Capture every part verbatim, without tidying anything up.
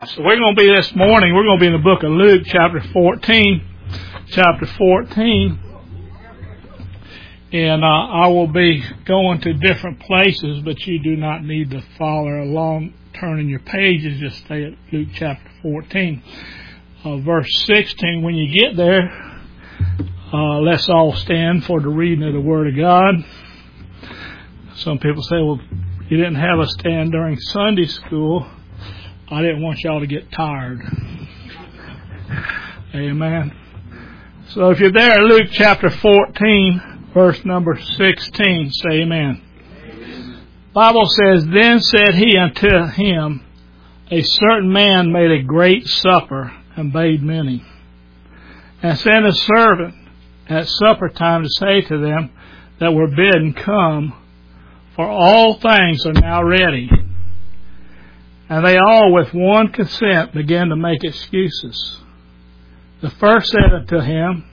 So we're going to be this morning, we're going to be in the book of Luke, chapter fourteen. Chapter fourteen. And uh, I will be going to different places, but you do not need to follow along, turning your pages. Just stay at Luke chapter fourteen. Uh, verse sixteen. When you get there, uh, let's all stand for the reading of the Word of God. Some people say, well, you didn't have us stand during Sunday school. I didn't want y'all to get tired. Amen. So if you're there, Luke chapter fourteen, verse number sixteen, say amen. Amen. Bible says, Then said he unto him, A certain man made a great supper, and bade many, and sent a servant at supper time to say to them that were bidden, Come, for all things are now ready. And they all with one consent began to make excuses. The first said unto him,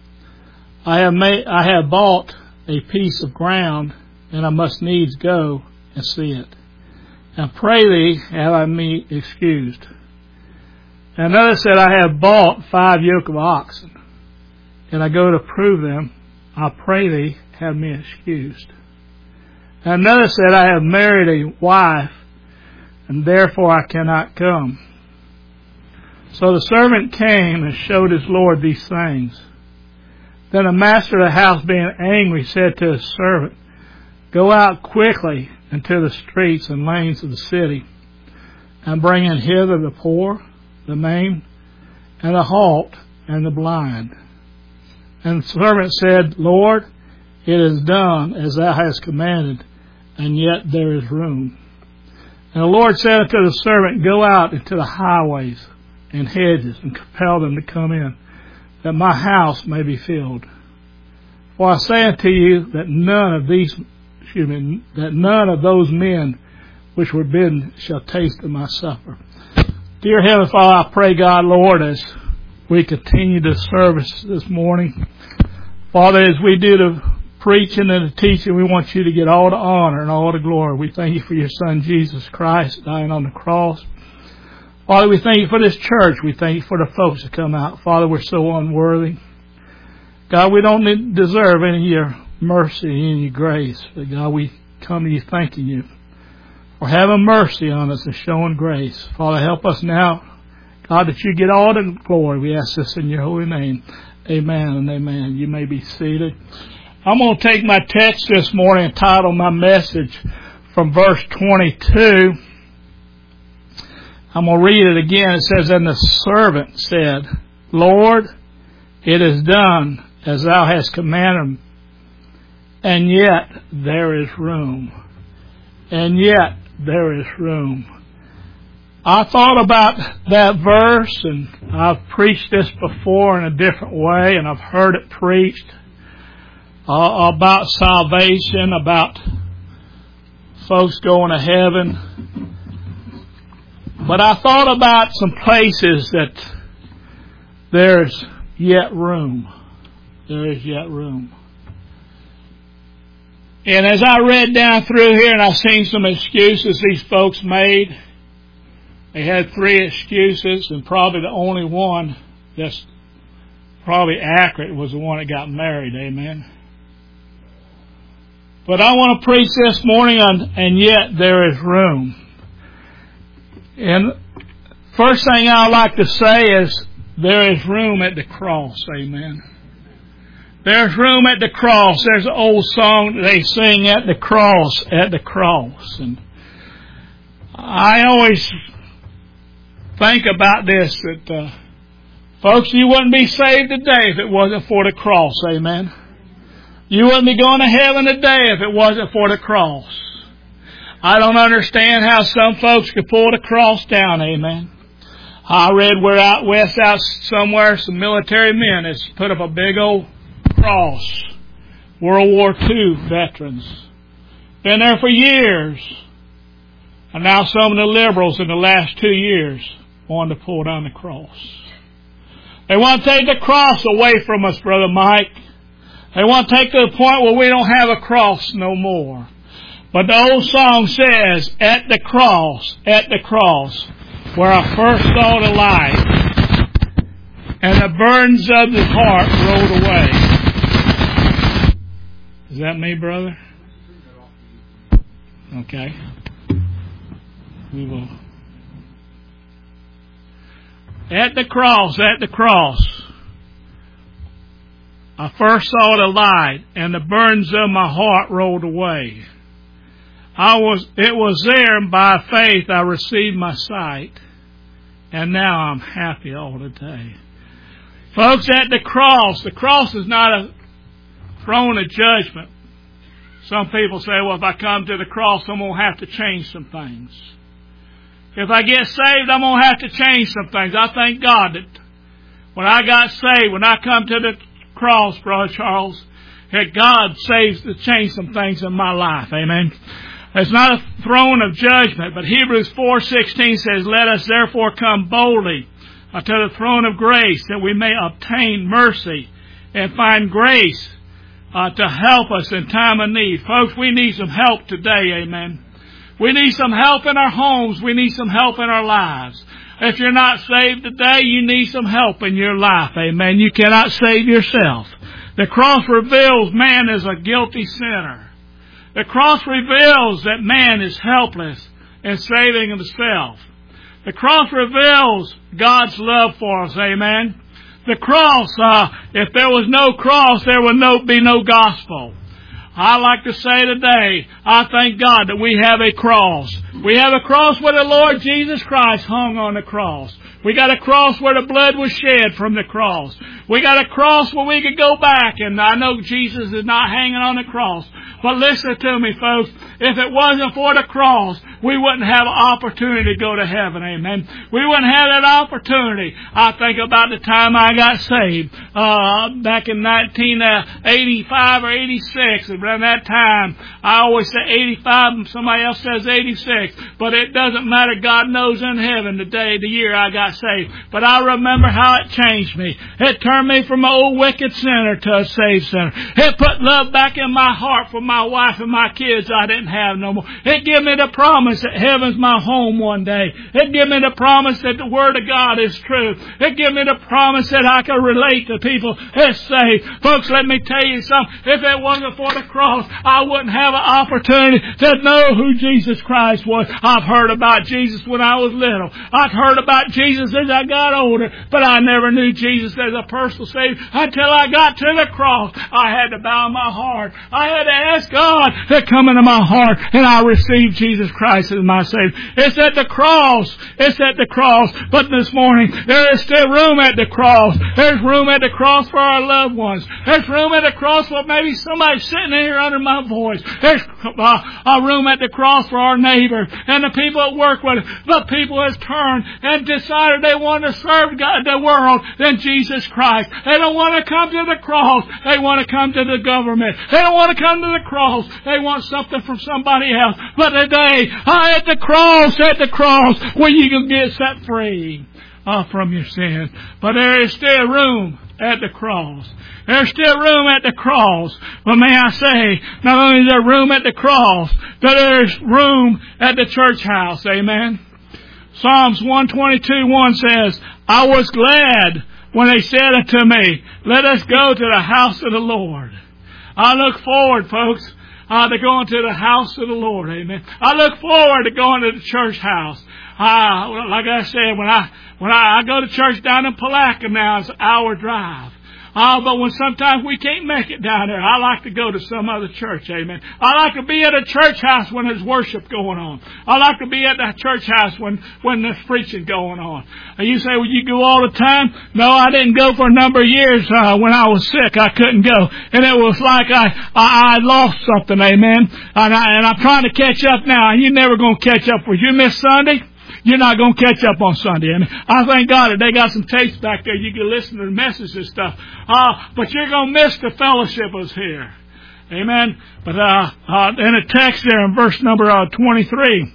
I have made, I have bought a piece of ground, and I must needs go and see it. And pray thee, have I me excused. And another said, I have bought five yoke of oxen, and I go to prove them. I pray thee, have me excused. And another said, I have married a wife, and therefore I cannot come. So the servant came and showed his Lord these things. Then the master of the house, being angry, said to his servant, Go out quickly into the streets and lanes of the city, and bring in hither the poor, the maimed, and the halt, and the blind. And the servant said, Lord, it is done as thou hast commanded, and yet there is room. And the Lord said unto the servant, Go out into the highways and hedges, and compel them to come in, that my house may be filled. For I say unto you that none of these, excuse me, that none of those men which were bidden shall taste of my supper. Dear Heavenly Father, I pray, God, Lord, as we continue this service this morning, Father, as we do the preaching and the teaching, we want you to get all the honor and all the glory. We thank you for your Son, Jesus Christ, dying on the cross. Father, we thank you for this church. We thank you for the folks that come out. Father, we're so unworthy. God, we don't deserve any of your mercy and any of your grace. But God, we come to you thanking you for having mercy on us and showing grace. Father, help us now, God, that you get all the glory. We ask this in your holy name. Amen and amen. You may be seated. I'm going to take my text this morning and title my message from verse twenty-two. I'm going to read it again. It says, And the servant said, Lord, it is done as thou hast commanded, and yet there is room. And yet there is room. I thought about that verse, and I've preached this before in a different way, and I've heard it preached. Uh, about salvation, about folks going to heaven. But I thought about some places that there's yet room. There is yet room. And as I read down through here and I've seen some excuses these folks made, they had three excuses, and probably the only one that's probably accurate was the one that got married. Amen. But I want to preach this morning on, and yet there is room. And first thing I'd like to say is there is room at the cross. Amen. There's room at the cross. There's an old song that they sing, At the Cross, at the Cross. And I always think about this, that uh, folks, you wouldn't be saved today if it wasn't for the cross. Amen. You wouldn't be going to heaven today if it wasn't for the cross. I don't understand how some folks could pull the cross down, amen. I read where out west out somewhere some military men has put up a big old cross. World War Two veterans. Been there for years. And now some of the liberals in the last two years want to pull down the cross. They want to take the cross away from us, Brother Mike. They want to take to the point where we don't have a cross no more. But the old song says, At the cross, at the cross, where I first saw the light, and the burdens of the heart rolled away. Is that me, brother? Okay. We will. At the cross, at the cross, I first saw the light, and the burdens of my heart rolled away. I was, it was there, and by faith I received my sight, and now I'm happy all the day. Folks, at the cross, the cross is not a throne of judgment. Some people say, well, if I come to the cross, I'm going to have to change some things. If I get saved, I'm going to have to change some things. I thank God that when I got saved, when I come to the cross, Brother Charles, that God saves to change some things in my life. Amen. It's not a throne of judgment, but Hebrews four sixteen says, let us therefore come boldly unto the throne of grace, that we may obtain mercy and find grace uh, to help us in time of need. Folks, we need some help today. Amen. We need some help in our homes. We need some help in our lives. If you're not saved today, you need some help in your life. Amen. You cannot save yourself. The cross reveals man is a guilty sinner. The cross reveals that man is helpless in saving himself. The cross reveals God's love for us. Amen. The cross, uh, if there was no cross, there would no, be no gospel. I like to say today, I thank God that we have a cross. We have a cross where the Lord Jesus Christ hung on the cross. We got a cross where the blood was shed from the cross. We got a cross where we could go back, and I know Jesus is not hanging on the cross. But listen to me, folks. If it wasn't for the cross, we wouldn't have an opportunity to go to heaven. Amen. We wouldn't have that opportunity. I think about the time I got saved, uh, back in nineteen eighty-five or eighty-six. Around that time, I always say eighty-five, and somebody else says eighty-six. But it doesn't matter. God knows in heaven the day, the year I got saved. But I remember how it changed me. It turned me from an old wicked sinner to a saved sinner. It put love back in my heart for my wife and my kids I didn't have no more. It gave me the promise that heaven's my home one day. It gave me the promise that the Word of God is true. It gave me the promise that I can relate to people that's saved. Folks, let me tell you something. If it wasn't for the cross, I wouldn't have an opportunity to know who Jesus Christ was. I've heard about Jesus when I was little. I've heard about Jesus as I got older, but I never knew Jesus as a personal Savior until I got to the cross. I had to bow my heart. I had to ask God to come into my heart, and I received Jesus Christ as my Savior. It's at the cross. It's at the cross. But this morning, there is still room at the cross. There's room at the cross for our loved ones. There's room at the cross for maybe somebody sitting here under my voice. There's uh, a room at the cross for our neighbor and the people that work with us. But people has turned and decided they want to serve God, the world, than Jesus Christ. They don't want to come to the cross. They want to come to the government. They don't want to come to the cross. They want something from somebody else. But today, uh, at the cross, at the cross, where you can get set free uh, from your sins. But there is still room at the cross. There's still room at the cross. But may I say, not only is there room at the cross, but there's room at the church house. Amen. Psalms one twenty-two one says, I was glad when they said unto me, let us go to the house of the Lord. I look forward, folks, uh, to going to the house of the Lord. Amen. I look forward to going to the church house. Uh, like I said, when I when I, I go to church down in Palatka now, it's an hour drive. Uh, but when sometimes we can't make it down there, I like to go to some other church, amen. I like to be at a church house when there's worship going on. I like to be at the church house when, when there's preaching going on. And you say, well, you go all the time? No, I didn't go for a number of years. Uh, when I was sick, I couldn't go. And it was like I, I, I lost something, amen. And, I, and I'm trying to catch up now. And you're never going to catch up. If you miss Sunday, you're not going to catch up on Sunday. I mean, I thank God that they got some tapes back there. You can listen to the messages and stuff. Uh, but you're going to miss the fellowship was here. Amen. But uh, uh, in the text there in verse number uh, twenty-three,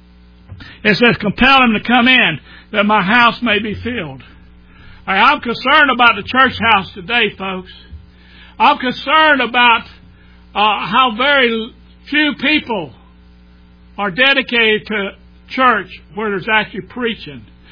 it says, compel him to come in that my house may be filled. Right, I'm concerned about the church house today, folks. I'm concerned about uh, how very few people are dedicated to church where there's actually preaching.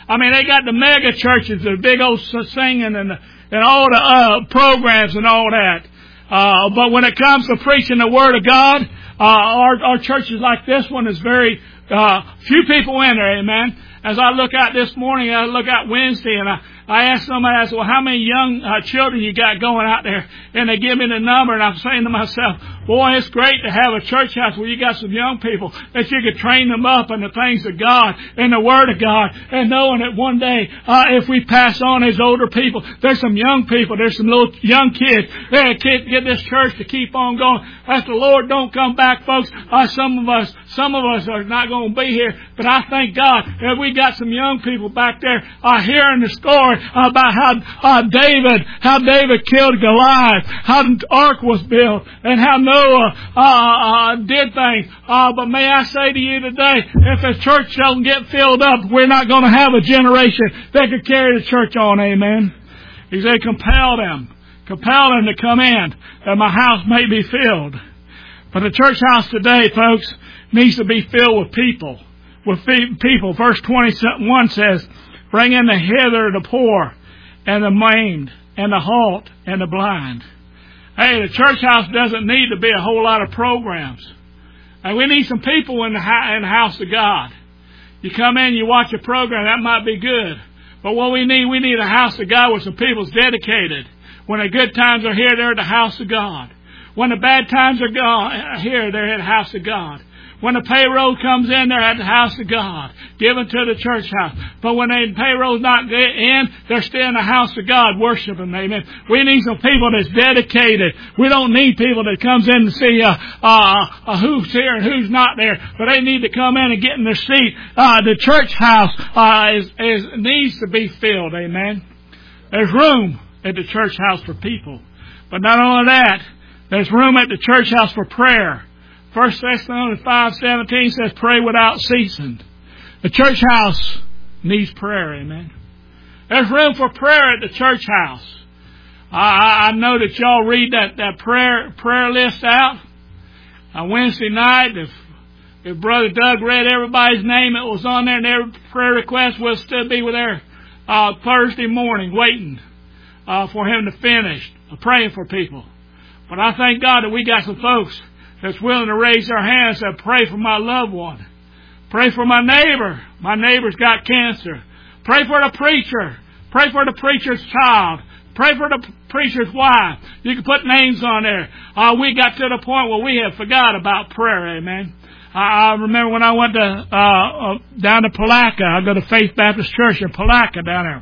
I mean, they got the mega churches, the big old singing and, the, and all the uh, programs and all that. Uh, but when it comes to preaching the Word of God, uh, our, our churches like this one is very, uh, few people in there, amen. As I look out this morning, I look out Wednesday, and I, I asked somebody, I said, well, how many young uh, children you got going out there? And they give me the number, and I'm saying to myself, boy, it's great to have a church house where you got some young people that you could train them up in the things of God, in the Word of God, and knowing that one day, uh, if we pass on as older people, there's some young people, there's some little young kids that can get this church to keep on going. As the Lord don't come back, folks, uh, some of us, some of us are not going to be here, but I thank God that we got some young people back there uh, hearing the story about how uh, David, how David killed Goliath, how the ark was built, and how Noah uh, uh, did things. Uh, but may I say to you today, if the church doesn't get filled up, we're not going to have a generation that could carry the church on. Amen. He said, compel them, compel them to come in, that my house may be filled. But the church house today, folks, needs to be filled with people. With people. Verse twenty-one says, bring in the hither the poor, and the maimed, and the halt, and the blind. Hey, the church house doesn't need to be a whole lot of programs. And we need some people in the, in the house of God. You come in, you watch a program, that might be good. But what we need, we need a house of God where some people's dedicated. When the good times are here, they're at the house of God. When the bad times are gone, here, they're at the house of God. When the payroll comes in, they're at the house of God, given to the church house. But when the payroll's not in, they're still in the house of God, worshiping. Amen. We need some people that's dedicated. We don't need people that comes in to see uh, uh, uh, who's here and who's not there. But they need to come in and get in their seat. Uh, the church house uh, is, is needs to be filled. Amen. There's room at the church house for people. But not only that, there's room at the church house for prayer. First Thessalonians five seventeen says, pray without ceasing. The church house needs prayer, amen. There's room for prayer at the church house. I, I know that y'all read that, that prayer prayer list out. On Wednesday night, if, if Brother Doug read everybody's name that was on there and every prayer request, we'll still be there uh, Thursday morning waiting uh, for him to finish uh, praying for people. But I thank God that we got some folks that's willing to raise their hands and pray for my loved one. Pray for my neighbor. My neighbor's got cancer. Pray for the preacher. Pray for the preacher's child. Pray for the preacher's wife. You can put names on there. Uh, we got to the point where we have forgot about prayer, amen. I, I remember when I went to uh, uh, down to Palatka. I go to Faith Baptist Church in Palatka down there.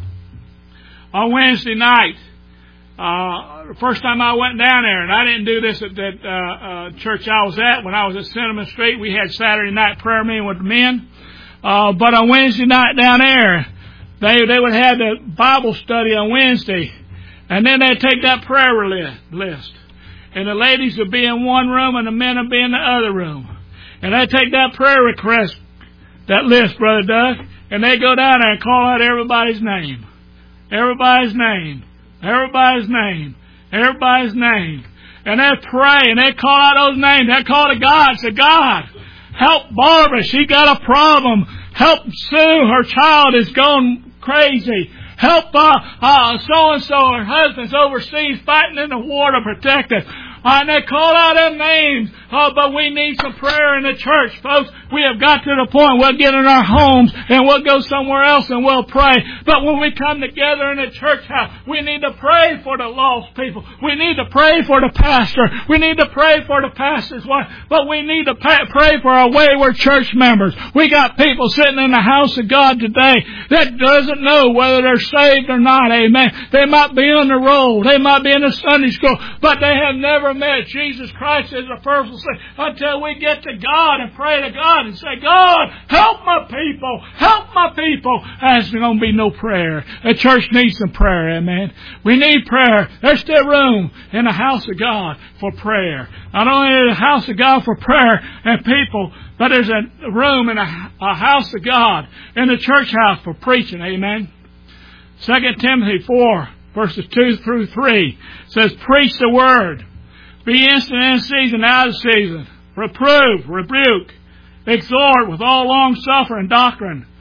On Wednesday night, Uh, the first time I went down there, and I didn't do this at that uh, uh, church I was at. When I was at Cinnamon Street, we had Saturday night prayer meeting with the men. Uh, but on Wednesday night down there, they they would have the Bible study on Wednesday, and then they'd take that prayer list, and the ladies would be in one room, and the men would be in the other room, and they'd take that prayer request, that list, Brother Doug, and they'd go down there and call out everybody's name, everybody's name. Everybody's name. Everybody's name. And they'd pray and they'd call out those names. They'd call to God and say, God, help Barbara. She got a problem. Help Sue. Her child is going crazy. Help uh, uh, so-and-so. Her husband's overseas fighting in the war to protect us. Uh, and they call out their names. Oh, but we need some prayer in the church, folks. We have got to the point we'll get in our homes and we'll go somewhere else and we'll pray. But when we come together in the church house, we need to pray for the lost people. We need to pray for the pastor. We need to pray for the pastor's wife. But we need to pray for our wayward church members. We got people sitting in the house of God today that doesn't know whether they're saved or not. Amen. They might be on the roll. They might be in a Sunday school, but they have never met Jesus Christ as a personal Savior until we get to God and pray to God and say, God, help my people, help my people. There's going to be no prayer. The church needs some prayer, amen. We need prayer. There's still room in the house of God for prayer. Not only in the house of God for prayer and people, but there's a room in a, a house of God, in the church house for preaching, amen. Second Timothy four, verses two through three says, preach the word. Be instant in season, out of season. Reprove, rebuke, exhort with all long suffering doctrine.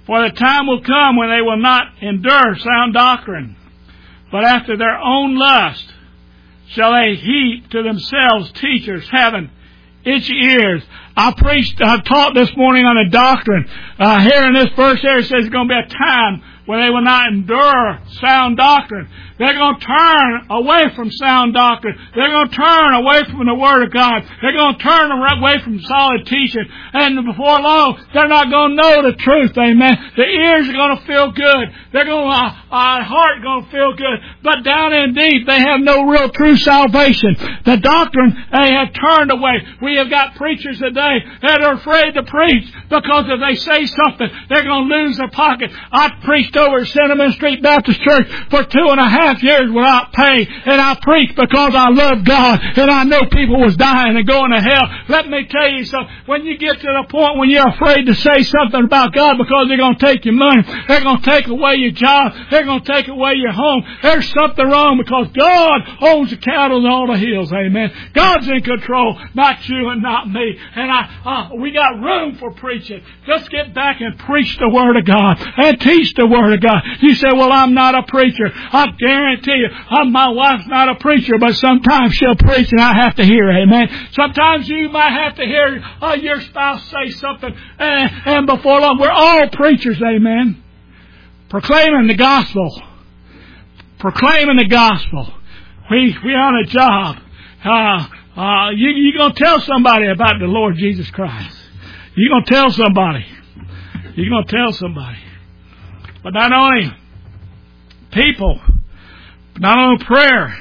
For the time will come when they will not endure sound doctrine, but after their own lust shall they heap to themselves teachers having itchy ears. I preached, I taught this morning on a doctrine. Uh, here in this verse here it says there's going to be a time when they will not endure sound doctrine. They're going to turn away from sound doctrine. They're going to turn away from the Word of God. They're going to turn away from solid teaching. And before long, they're not going to know the truth. Amen. The ears are going to feel good. They're going to, uh, uh, heart going to feel good. But down in deep, they have no real true salvation. The doctrine they have turned away. We have got preachers today that are afraid to preach because if they say something, they're going to lose their pocket. I preached over at Cinnamon Street Baptist Church for two and a half years without pay, and I preached because I love God, and I know people was dying and going to hell. Let me tell you something. When you get to the point when you're afraid to say something about God because they're going to take your money, they're going to take away your job, they're going to take away your home, there's something wrong because God owns the cattle on all the hills. Amen. God's in control, not you and not me. And I, uh, we got room for preaching. Let's get back and preach the Word of God and teach the Word of God. You say, well, I'm not a preacher. I guarantee you, uh, my wife's not a preacher, but sometimes she'll preach and I have to hear. Amen. Sometimes you might have to hear uh, your spouse say something, and, and before long, we're all preachers. Amen. Proclaiming the gospel. Proclaiming the gospel. We, we're on a job. Uh, uh, you, you're going to tell somebody about the Lord Jesus Christ. You're going to tell somebody. You're going to tell somebody. But not only people, not only prayer,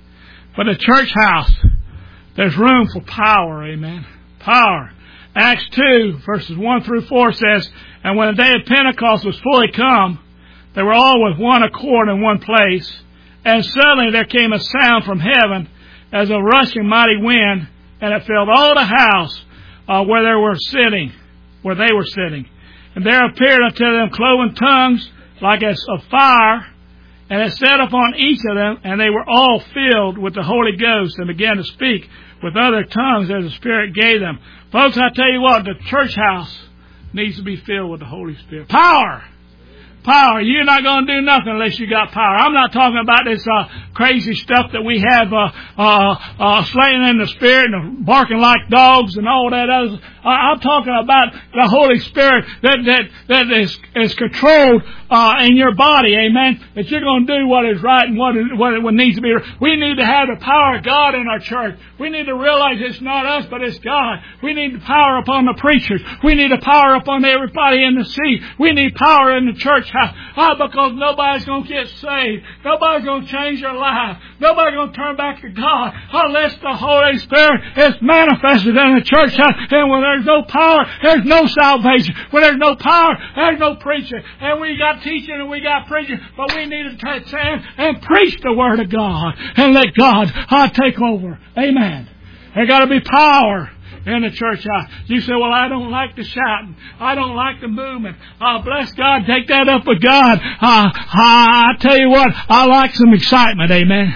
but the church house, there's room for power. Amen. Power. Acts two, verses one through four says, and when the day of Pentecost was fully come, they were all with one accord in one place. And suddenly there came a sound from heaven as a rushing mighty wind, and it filled all the house uh, where they were sitting, where they were sitting. And there appeared unto them cloven tongues like as of fire, and it sat upon each of them, and they were all filled with the Holy Ghost, and began to speak with other tongues as the Spirit gave them. Folks, I tell you what, the church house needs to be filled with the Holy Spirit. Power! Power. You're not going to do nothing unless you got power. I'm not talking about this uh, crazy stuff that we have uh, uh, uh, slaying in the Spirit and barking like dogs and all that other. Uh, I'm talking about the Holy Spirit that that that is, is controlled uh, in your body. Amen. That you're going to do what is right and what is, what, what needs to be. We need to have the power of God in our church. We need to realize it's not us, but it's God. We need the power upon the preachers. We need the power upon everybody in the seat. We need power in the church house. Oh, because nobody's going to get saved. Nobody's going to change their life. Nobody's going to turn back to God unless the Holy Spirit is manifested in the church house. And when there's no power, there's no salvation. When there's no power, there's no preaching. And we got teaching and we got preaching, but we need to stand and preach the Word of God and let God uh, take over. Amen. There got to be power in the church house. You say, well, I don't like the shouting. I don't like the movement. Oh, bless God. Take that up with God. Uh, I tell you what, I like some excitement. Amen.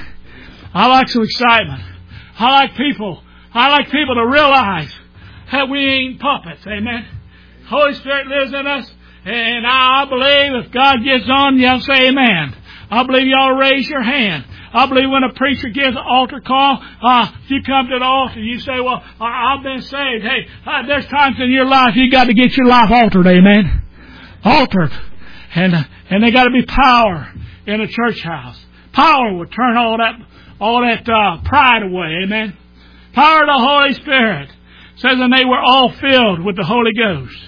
I like some excitement. I like people. I like people to realize that we ain't puppets. Amen. Holy Spirit lives in us. And I believe if God gets on, y'all say amen. I believe y'all raise your hand. I believe when a preacher gives an altar call, uh, you come to the altar, you say, well, I've been saved. Hey, uh, there's times in your life you got to get your life altered, amen? Altered. And, uh, and there got to be power in a church house. Power will turn all that, all that, uh, pride away, amen? Power of the Holy Spirit. It says, and they were all filled with the Holy Ghost.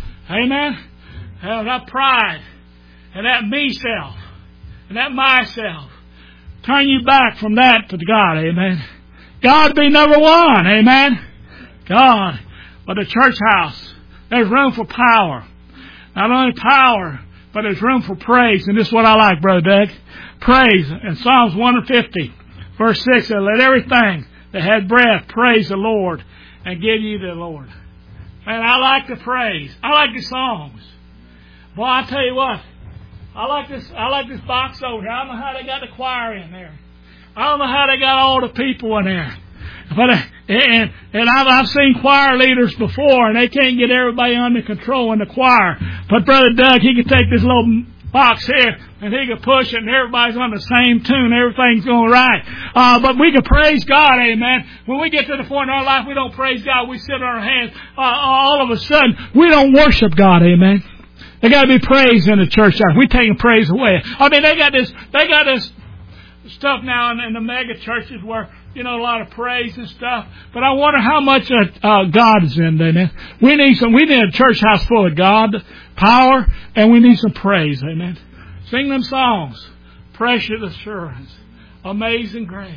Amen? And that pride, and that me-self, and that myself. Turn you back from that to God, amen. God be number one, amen. God. But the church house, there's room for power. Not only power, but there's room for praise. And this is what I like, Brother Doug. Praise. In Psalms one fifty, verse six, says, let everything that had breath praise the Lord and give you the Lord. Man, I like the praise. I like the songs. Boy, I tell you what. I like this. I like this box over here. I don't know how they got the choir in there. I don't know how they got all the people in there. But uh, And and I've, I've seen choir leaders before, and they can't get everybody under control in the choir. But Brother Doug, he can take this little box here, and he can push it, and everybody's on the same tune. Everything's going right. Uh, but we can praise God, amen. When we get to the point in our life we don't praise God, we sit on our hands. Uh, all of a sudden, we don't worship God, amen. They got to be praised in the church. We taking praise away. I mean, they got this. They got this stuff now in, in the mega churches where, you know, a lot of praise and stuff. But I wonder how much uh, uh, God is in there. We need some. We need a church house full of God power, and we need some praise. Amen. Sing them songs. Precious assurance, amazing grace.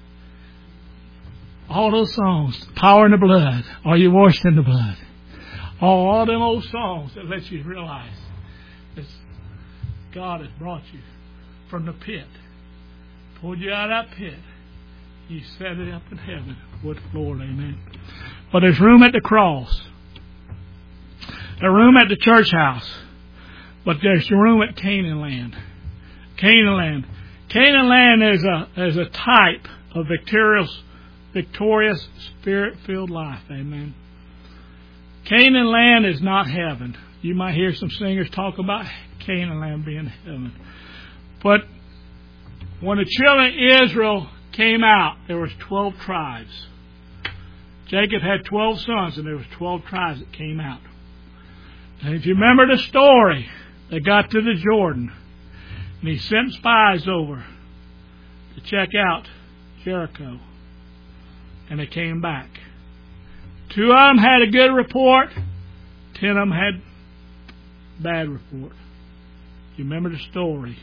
All those songs. Power in the blood. Are you washed in the blood? All, all them old songs that let you realize that God has brought you from the pit, pulled you out of that pit. He set it up in heaven with the Lord, amen. But there's room at the cross. There's room at the church house. But there's room at Canaan land. Canaan land. Canaan land is a is a type of victorious, victorious, spirit-filled life, amen. Canaan land is not heaven. You might hear some singers talk about Canaan land being heaven. But when the children of Israel came out, there was twelve tribes. Jacob had twelve sons, and there was twelve tribes that came out. And if you remember the story, they got to the Jordan, and he sent spies over to check out Jericho, and they came back. Two of them had a good report, ten of them had bad report. You remember the story.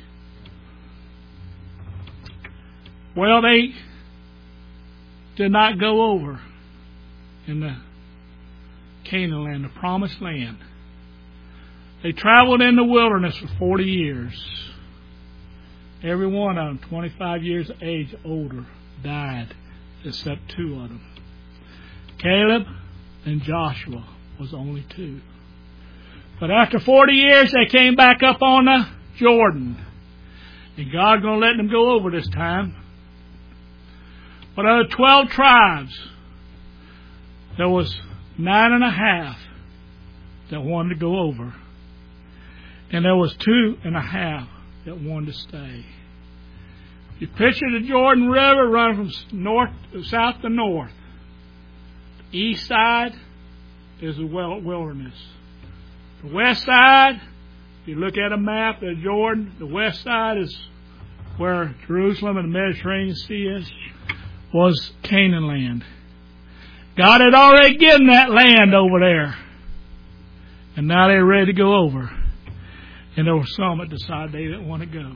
Well, they did not go over in the Canaan land, the promised land. They traveled in the wilderness for forty years. Every one of them, twenty-five years of age older, died, except two of them. Caleb and Joshua was only two. But after forty years, they came back up on the Jordan. And God's going to let them go over this time. But out of twelve tribes, there was nine and a half that wanted to go over. And there was two and a half that wanted to stay. You picture the Jordan River running from north, south to north. The east side is the wilderness. The west side, if you look at a map of Jordan, the west side is where Jerusalem and the Mediterranean Sea is, was Canaan land. God had already given that land over there. And now they're ready to go over. And there were some that decided they didn't want to go.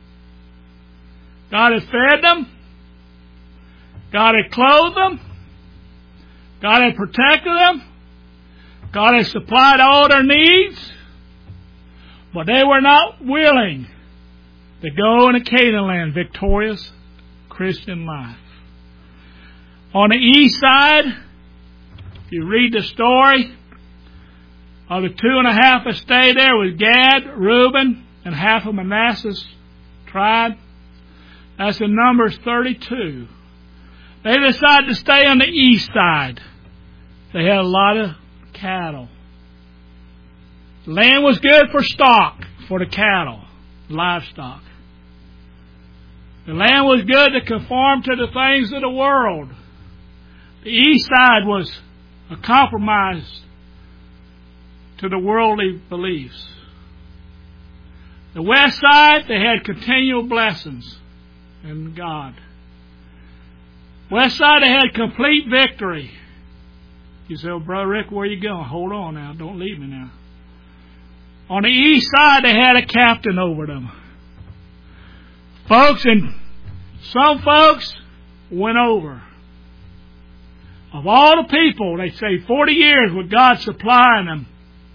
God had fed them. God had clothed them. God had protected them. God had supplied all their needs. But they were not willing to go into Canaan land, victorious Christian life. On the east side, if you read the story, of the two and a half that stayed there was Gad, Reuben, and half of Manasseh's tribe. That's in Numbers thirty-two. They decided to stay on the east side. They had a lot of cattle. The land was good for stock, for the cattle, livestock. The land was good to conform to the things of the world. The east side was a compromise to the worldly beliefs. The west side, they had continual blessings in God. West side, they had complete victory. You say, well, Brother Rick, where are you going? Hold on now. Don't leave me now. On the east side, they had a captain over them. Folks, and some folks went over. Of all the people, they say forty years with God supplying them.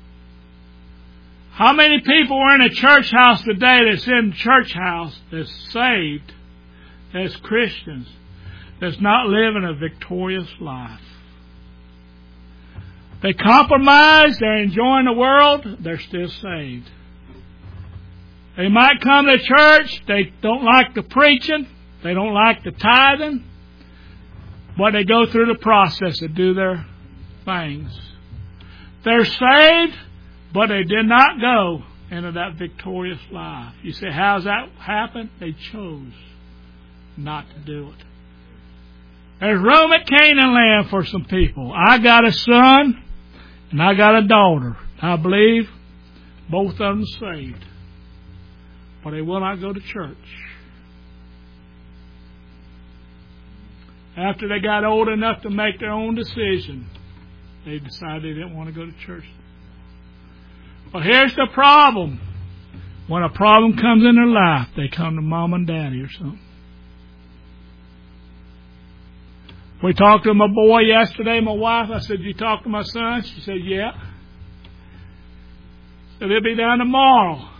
How many people are in a church house today that's in church house, that's saved, that's Christians, that's not living a victorious life? They compromise, they're enjoying the world, they're still saved. They might come to church, they don't like the preaching, they don't like the tithing, But they go through the process to do their things. They're saved, but they did not go into that victorious life. You say, how's that happen? They chose not to do it. There's room at Canaan land for some people. I got a son and I got a daughter. I believe both of them saved. But they will not go to church. After they got old enough to make their own decision, they decided they didn't want to go to church. But here's the problem. When a problem comes in their life, they come to mom and daddy or something. We talked to my boy yesterday, my wife. I said, you talk to my son? She said, yeah. So he'll be down tomorrow.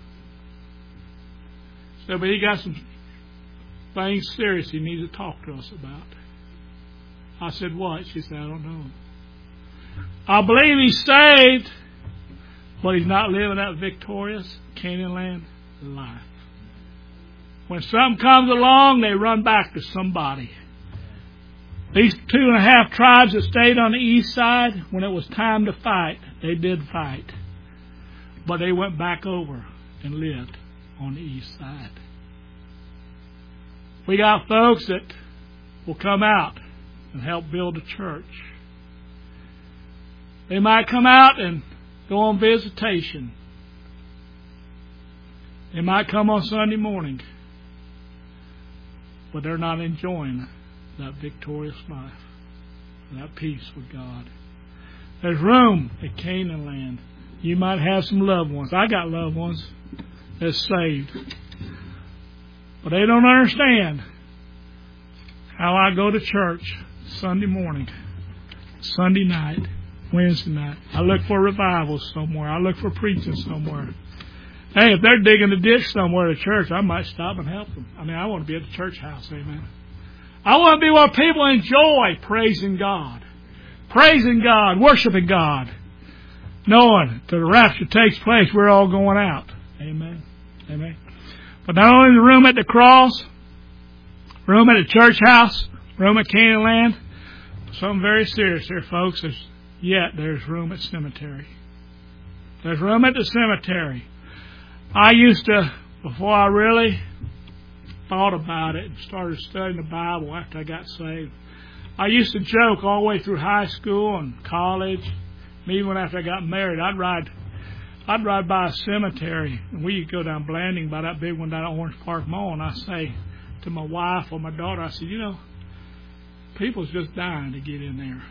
So, but he got some things serious he needs to talk to us about. I said, what? She said, I don't know. I believe he's saved, but he's not living that victorious Canaan land life. When something comes along, they run back to somebody. These two and a half tribes that stayed on the east side, when it was time to fight, they did fight. But they went back over and lived on the east side. We got folks that will come out and help build a church. They might come out and go on visitation. They might come on Sunday morning, but they're not enjoying that victorious life, that peace with God. There's room at Canaan land. You might have some loved ones. I got loved ones that's saved. But they don't understand how I go to church Sunday morning, Sunday night, Wednesday night. I look for revivals somewhere. I look for preaching somewhere. Hey, if they're digging a ditch somewhere at a church, I might stop and help them. I mean, I want to be at the church house, amen. I want to be where people enjoy praising God. Praising God, worshiping God. Knowing that the rapture takes place, we're all going out. Amen. Amen. But not only the room at the cross, room at the church house, room at Canaan land, something very serious here, folks. There's, yet there's room at cemetery. There's room at the cemetery. I used to, before I really thought about it and started studying the Bible after I got saved, I used to joke all the way through high school and college, and even after I got married, I'd ride I'd ride by a cemetery, and we used to go down Blanding by that big one down at Orange Park Mall, and I say to my wife or my daughter, I said, you know, people's just dying to get in there.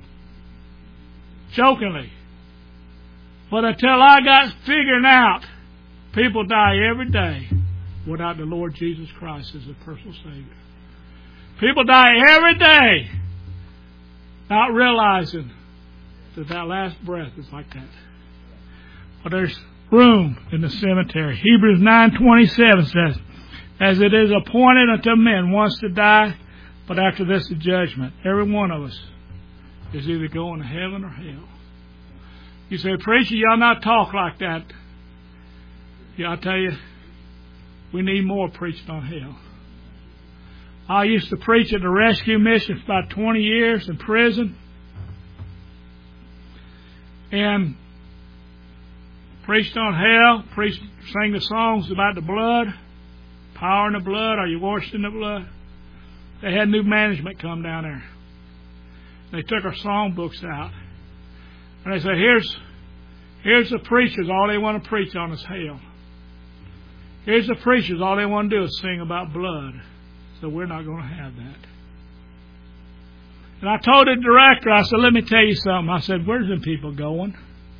Jokingly. But until I got figuring out, people die every day without the Lord Jesus Christ as a personal Savior. People die every day not realizing that that last breath is like that. But there's room in the cemetery. Hebrews nine twenty-seven says, as it is appointed unto men once to die, but after this the judgment. Every one of us is either going to heaven or hell. You say, preacher, y'all not talk like that. Yeah, I tell you, we need more preaching on hell. I used to preach at the rescue mission for about twenty years in prison. And preached on hell, preached, sang the songs about the blood, power in the blood, are you washed in the blood? They had new management come down there. They took our song books out. And they said, here's, here's the preachers, all they want to preach on is hell. Here's the preachers, all they want to do is sing about blood. So we're not going to have that. And I told the director, I said, let me tell you something. I said, where's them people going?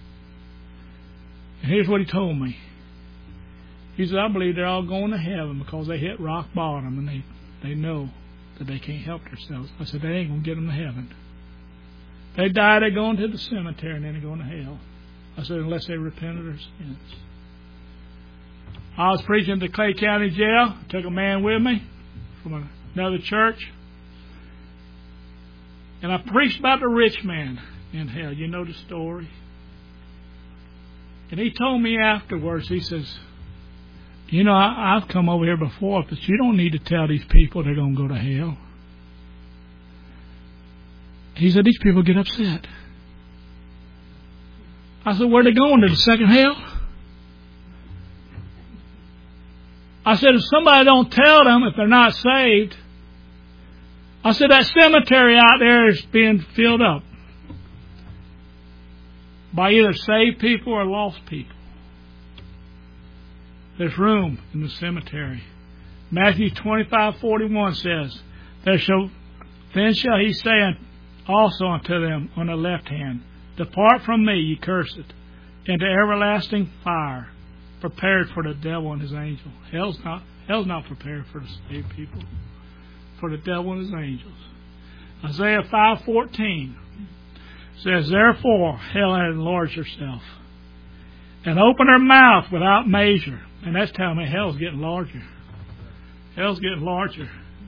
And here's what he told me. He said, I believe they're all going to heaven because they hit rock bottom and they, they know that they can't help themselves. I said, they ain't going to get them to heaven. They die, they're going to the cemetery and then they're going to hell. I said, unless they repent of their sins. I was preaching at the Clay County Jail. I took a man with me from another church. And I preached about the rich man in hell. You know the story. And he told me afterwards, he says, you know, I, I've come over here before, but you don't need to tell these people they're going to go to hell. He said, these people get upset. I said, where are they going? To the second hell? I said, if somebody don't tell them if they're not saved, I said, that cemetery out there is being filled up by either saved people or lost people. There's room in the cemetery. Matthew twenty-five forty-one says, there shall, then shall he say also unto them on the left hand, depart from me, ye cursed, into everlasting fire, prepared for the devil and his angel. Hell's not, hell's not prepared for the saved people, for the devil and his angels. Isaiah five fourteen says, therefore hell hath enlarged herself, and opened her mouth without measure. And that's telling me hell's getting larger. Hell's getting larger.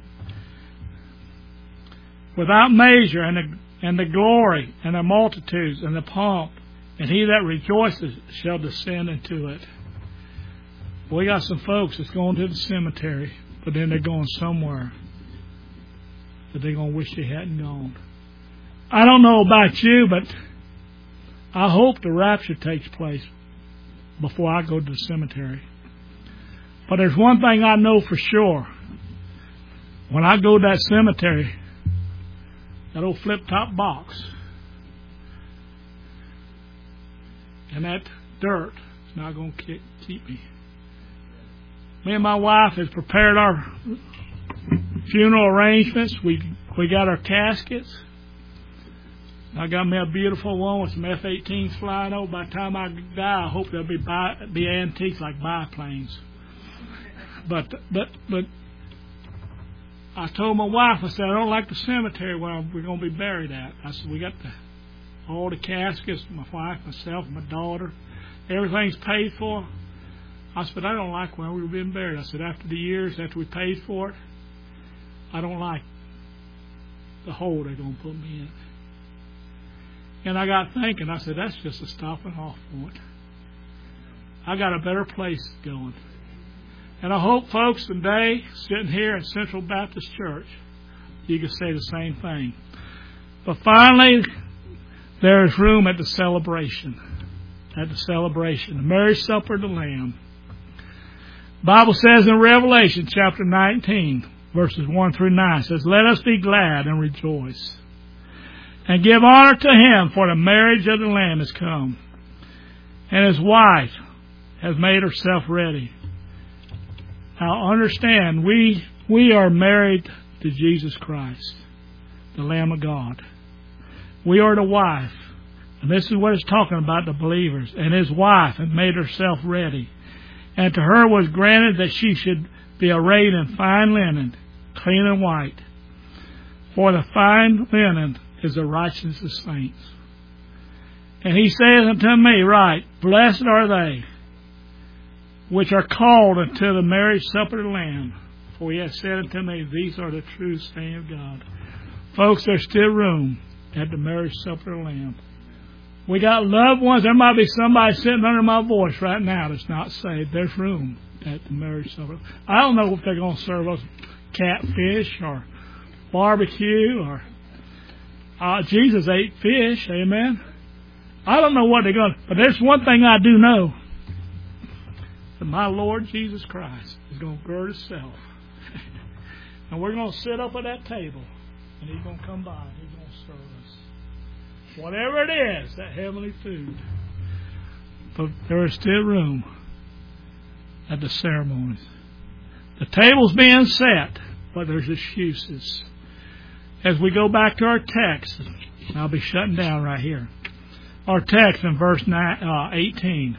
Without measure, and the, and the glory, and the multitudes, and the pomp, and he that rejoices shall descend into it. We got some folks that's going to the cemetery, but then they're going somewhere that they're going to wish they hadn't gone. I don't know about you, but I hope the rapture takes place before I go to the cemetery. But there's one thing I know for sure. When I go to that cemetery, that old flip-top box and that dirt is not going to keep me. Me and my wife has prepared our funeral arrangements. We we got our caskets. I got me a beautiful one with some F eighteens flying over. By the time I die, I hope they'll be bi- be antiques like biplanes. But but but I told my wife, I said, I don't like the cemetery where we're going to be buried at. I said, we got the, all the caskets, my wife, myself, my daughter. Everything's paid for. I said, I don't like where we're being buried. I said, after the years, after we paid for it, I don't like the hole they're going to put me in. And I got thinking, I said, that's just a stopping off point. I got a better place going. And I hope, folks, today, sitting here at Central Baptist Church, you can say the same thing. But finally, there is room at the celebration. At the celebration. The marriage supper of the Lamb. The Bible says in Revelation chapter nineteen, verses one through nine, it says, let us be glad and rejoice, and give honor to him, for the marriage of the Lamb is come, and his wife has made herself ready. Now understand, we we are married to Jesus Christ, the Lamb of God. We are the wife. And this is what it's talking about, the believers. And his wife had made herself ready. And to her was granted that she should be arrayed in fine linen, clean and white. For the fine linen is the righteousness of saints. And he saith unto me, right, blessed are they which are called unto the marriage supper of the Lamb. For he hath said unto me, these are the true saying of God. Folks, there's still room at the marriage supper of the Lamb. We got loved ones. There might be somebody sitting under my voice right now that's not saved. There's room at the marriage supper. I don't know if they're going to serve us catfish or barbecue or uh, Jesus ate fish. Amen. I don't know what they're going to. But there's one thing I do know. That my Lord Jesus Christ is going to gird himself. And we're going to sit up at that table. And he's going to come by and he's going to serve us. Whatever it is, that heavenly food. But there is still room at the ceremonies. The table's being set, but there's excuses. As we go back to our text, and I'll be shutting down right here. Our text in verse nine, uh, eighteen.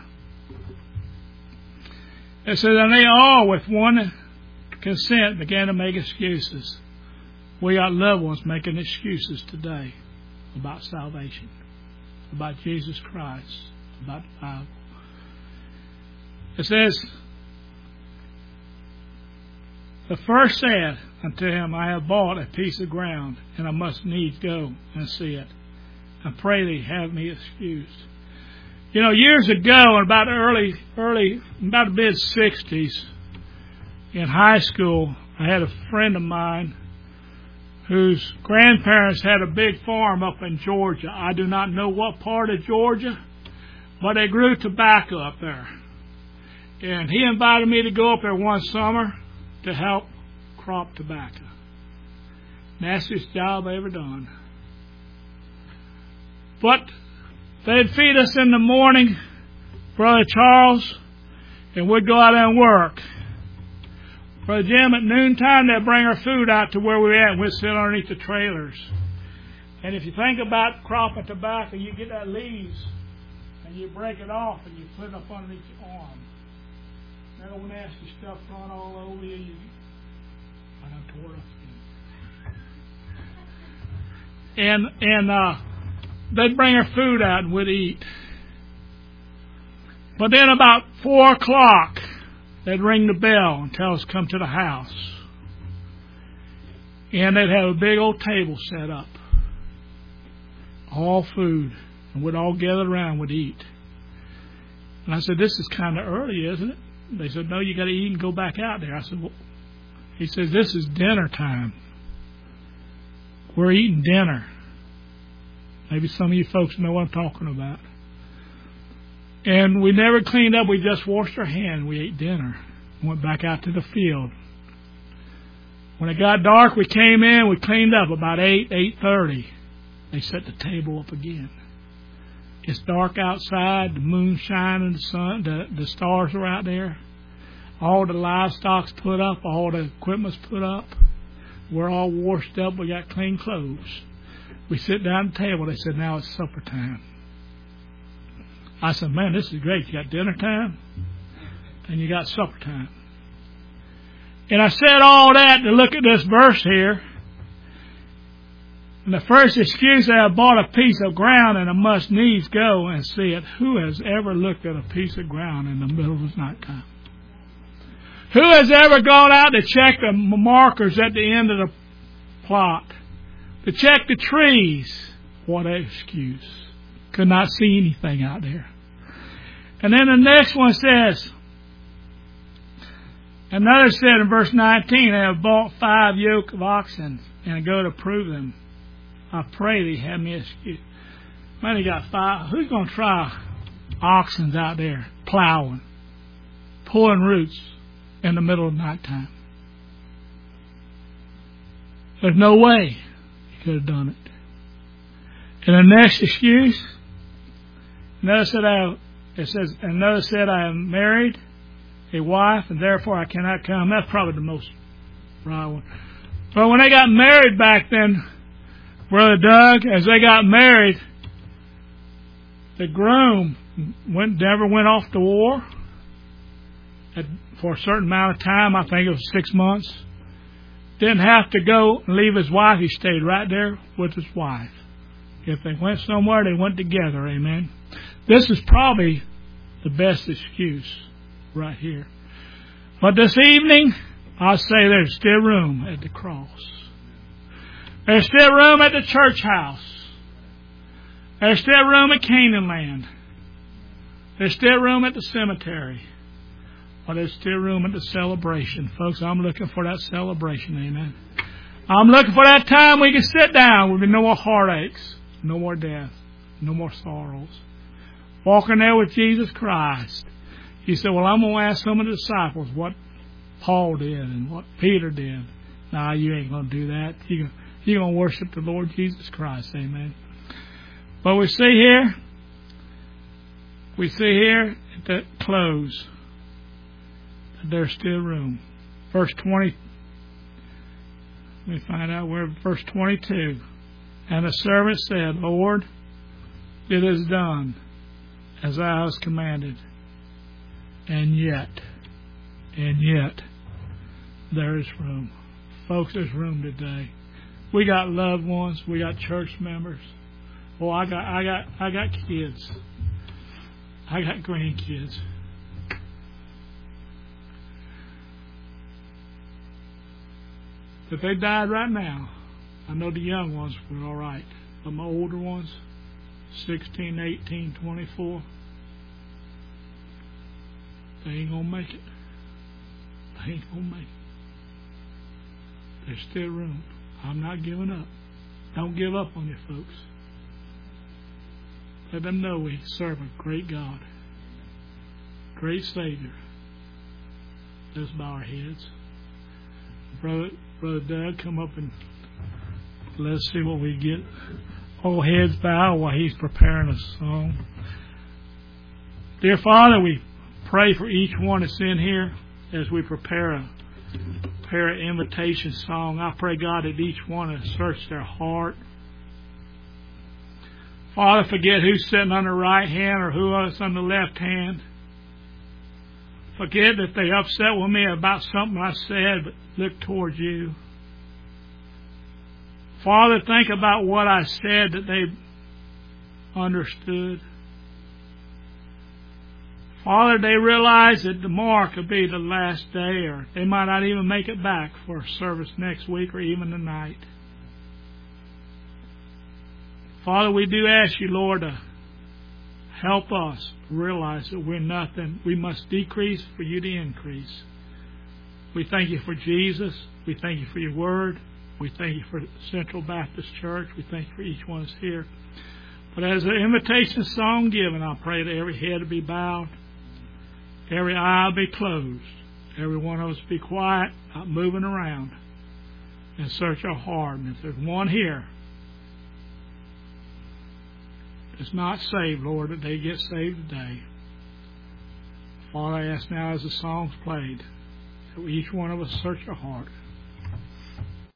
It says, and they all with one consent began to make excuses. We got loved ones making excuses today about salvation, about Jesus Christ, about the Bible. It says, the first said unto him, I have bought a piece of ground, and I must needs go and see it. I pray thee have me excused. You know, years ago, in about early, early, about the mid sixties, in high school, I had a friend of mine. whose grandparents had a big farm up in Georgia. I do not know what part of Georgia, but they grew tobacco up there. And he invited me to go up there one summer to help crop tobacco. Nastiest job I ever done. But they'd feed us in the morning, Brother Charles, and we'd go out there and work. Brother Jim, at noontime, they'd bring our food out to where we were at, and we'd sit underneath the trailers. And if you think about cropping tobacco, you get that leaves, and you break it off, and you put it up underneath your arm. That old nasty stuff run all over you. you I done tore it up again. And, and uh, they'd bring our food out, and we'd eat. But then about four o'clock, they'd ring the bell and tell us to come to the house. And they'd have a big old table set up. All food. And we'd all gather around and we'd eat. And I said, this is kind of early, isn't it? They said, no, you got to eat and go back out there. I said, well, he says, this is dinner time. We're eating dinner. Maybe some of you folks know what I'm talking about. And we never cleaned up. We just washed our hands. We ate dinner. Went back out to the field. When it got dark, we came in. We cleaned up about eight, eight thirty. They set the table up again. It's dark outside. The moon's shining. The sun, the, the stars are out there. All the livestock's put up. All the equipment's put up. We're all washed up. We got clean clothes. We sit down at the table. They said, now it's supper time. I said, man, this is great. You got dinner time and you got supper time. And I said all that to look at this verse here. And the first excuse, I bought a piece of ground and I must needs go and see it. Who has ever looked at a piece of ground in the middle of the nighttime? Who has ever gone out to check the markers at the end of the plot? To check the trees? What an excuse. Could not see anything out there. And then the next one says, another said in verse nineteen, I have bought five yoke of oxen and I go to prove them. I pray thee have me excuse. Man, he got five. Who's going to try oxen out there plowing, pulling roots in the middle of nighttime? There's no way he could have done it. And the next excuse, another said, I, it says, another said, I am married, a wife, and therefore I cannot come. That's probably the most right one. But when they got married back then, Brother Doug, as they got married, the groom went, never went off to war for a certain amount of time. I think it was six months. Didn't have to go and leave his wife. He stayed right there with his wife. If they went somewhere, they went together. Amen. This is probably the best excuse right here. But this evening, I'll say there's still room at the cross. There's still room at the church house. There's still room at Canaan land. There's still room at the cemetery. But there's still room at the celebration. Folks, I'm looking for that celebration. Amen. I'm looking for that time we can sit down. There'll be no more heartaches. No more death. No more sorrows. Walking there with Jesus Christ. You say, well, I'm going to ask some of the disciples what Paul did and what Peter did. Nah, you ain't going to do that. You're You're going to worship the Lord Jesus Christ. Amen. But we see here, we see here at the close that there's still room. Verse twenty, let me find out where, verse twenty-two. And the servant said, Lord, it is done as thou hast commanded. And yet, and yet, there is room. Folks, there's room today. We got loved ones. We got church members. Well, I got, I got, I got kids. I got grandkids. If they died right now, I know the young ones were all right. But my older ones, sixteen, eighteen, twenty-four, they ain't going to make it. They ain't going to make it. There's still room. I'm not giving up. Don't give up on your folks. Let them know we serve a great God, great Savior. Let's bow our heads. Brother, Brother Doug, come up and let's see what we get. All heads bow while he's preparing a song. Dear Father, we pray for each one that's in here as we prepare a, prepare an invitation song. I pray, God, that each one will search their heart. Father, forget who's sitting on the right hand or who is on the left hand. Forget that they upset with me about something I said, but look towards you. Father, think about what I said that they understood. Father, they realize that tomorrow could be the last day, or they might not even make it back for a service next week or even tonight. Father, we do ask you, Lord, to help us realize that we're nothing. We must decrease for you to increase. We thank you for Jesus. We thank you for your word. We thank you for Central Baptist Church. We thank you for each one that's here. But as an invitation song given, I pray that every head will be bowed, every eye will be closed, every one of us be quiet, not moving around, and search our heart. And if there's one here that's not saved, Lord, that they get saved today. Father, I ask now as the song's played, that each one of us search our heart.